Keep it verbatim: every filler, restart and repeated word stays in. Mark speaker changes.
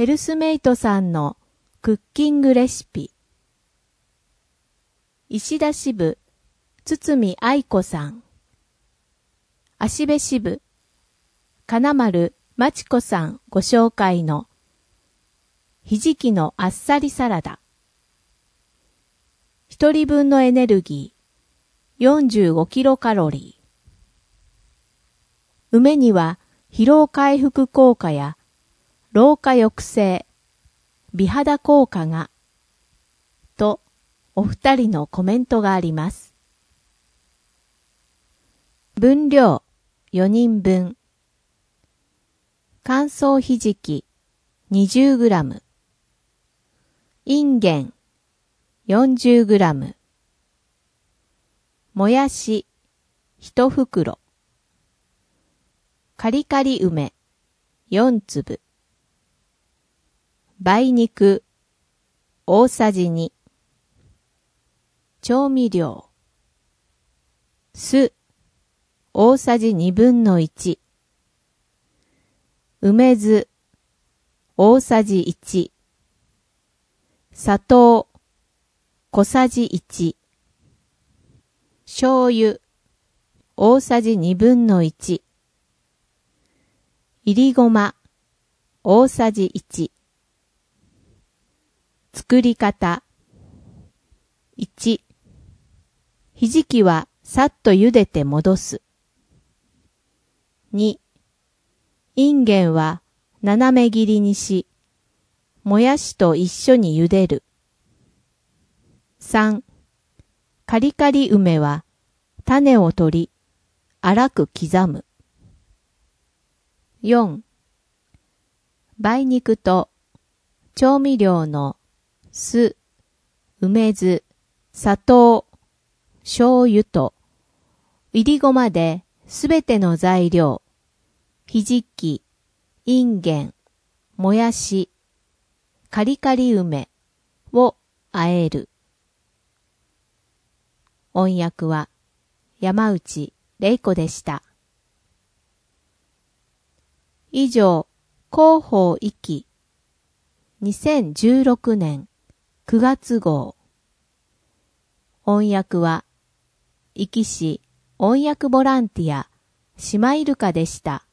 Speaker 1: ヘルスメイトさんのクッキングレシピ。石田支部、堤愛子さん。芦部支部、金丸真知子さんご紹介のひじきのあっさりサラダ。一人分のエネルギーよんじゅうごキロカロリー。梅には疲労回復効果や老化抑制、美肌効果が、とお二人のコメントがあります。分量よにんぶん。乾燥ひじき にじゅうグラム。インゲン よんじゅうグラム。もやしいちふくろ。カリカリ梅よんつぶ。梅肉大さじに。調味料酢大さじにぶんのいち。梅酢大さじいち。砂糖小さじいち。醤油大さじにぶんのいち。いりごま大さじいち。作り方いち。ひじきはさっと茹でて戻す。に。インゲンは斜め切りにし、もやしと一緒に茹でる。さん。カリカリ梅は種を取り、粗く刻む。よん。梅肉と調味料の酢、梅酢、砂糖、醤油といりごまですべての材料、ひじき、インゲン、もやし、カリカリ梅を和える。音訳は山内玲子でした。以上、広報一期にせんじゅうろくねんくがつ号。音訳は、壱岐市音訳ボランティア、島イルカでした。